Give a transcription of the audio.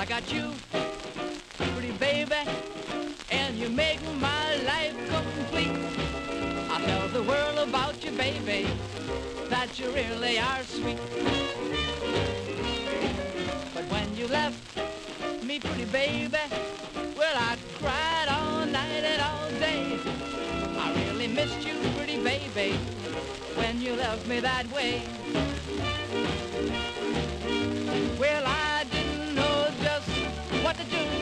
got you, pretty baby, and you make my life complete. I'll tell the world about you, baby, that you really are sweet. But when you left me, pretty baby, well, I cried all night and all day. I really missed you, pretty baby, when you left me that way. Well, I didn't know just what to do.